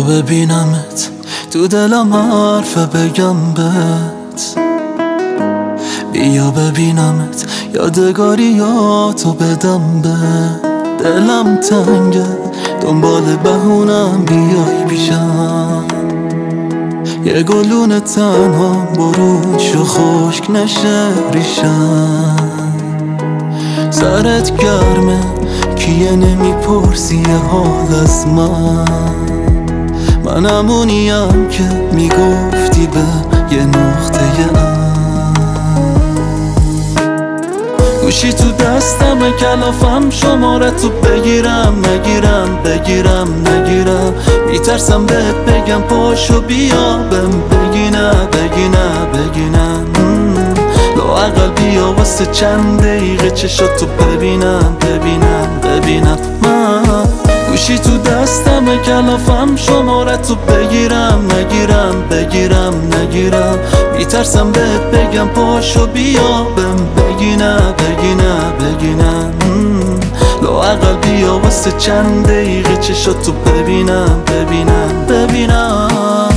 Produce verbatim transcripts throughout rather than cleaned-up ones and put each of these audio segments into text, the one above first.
ببینمت تو دلم حرف بگم بهت، بیا ببینمت یادگاریاتو بدم به دلم تنگه دنبال بهونم بیای پیشم، یه گلونه تنها بروش و خشک نشه ریشم. سرت گرمه کیه نمیپرسی یه حال از من، من همونیم که میگفتی به یه نقطه ام. گوشی تو دستم کلافم شماره تو بگیرم نگیرم بگیرم نگیرم، میترسم بهت بگم پاشو بیا بهم بگی نه بگی نه بگی نه، لااقل بیا واسه چند دقیقه چشاتو ببینم ببینم ببینم. من گوشی تو دستم کلافم شماره تو بگیرم نگیرم بگیرم نگیرم، میترسم بهت بگم پاشو بیا بهم بگی نه بگی نه بگی نه، لااقل بیا واسه چند دقیقه چشاتو ببینم ببینم ببینم.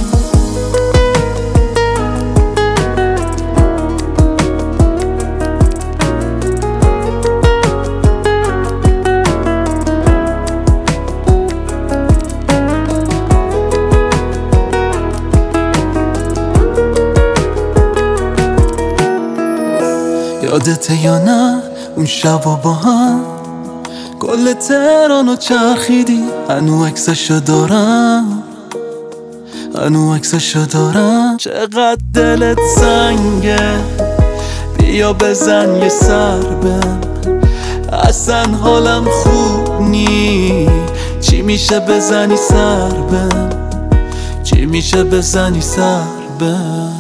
یادته یا نه اون شبا با هم کل تهرانو چرخیدی، هنو عکسشو دارم هنو عکسشو دارم. چقدر دلت سنگه بیا بزن یه سر بهم، اصلا حالم خوب نی، چی میشه بزنی سر بهم، چی میشه بزنی سر بهم.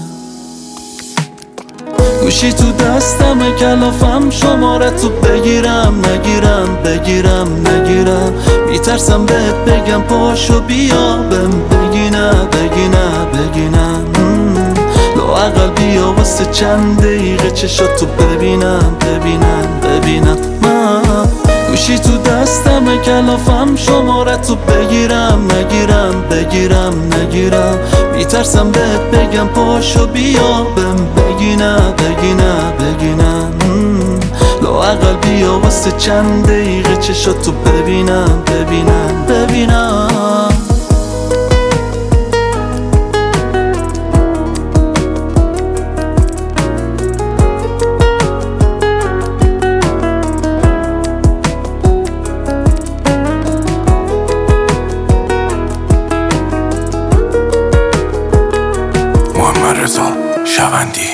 گوشی تو دستم کلافم شماره تو بگیرم نگیرم بگیرم نگیرم، میترسم بهت بگم پاشو بیا بهم بگی نه بگی نه بگی نه، لااقل بیا واسه چند دقیقه چشاتو ببینم ببینم ببینم. من گوشی تو دستم کلافم شماره تو بگیرم نگیرم بگیرم نگیرم، میترسم بهت بگم پاشو بیا بهم بگی نه بگی نه بگی نه، لااقل بیا واسه چند دقیقه چشاتو ببینم ببینم ببینم. محمد رضا شوندی.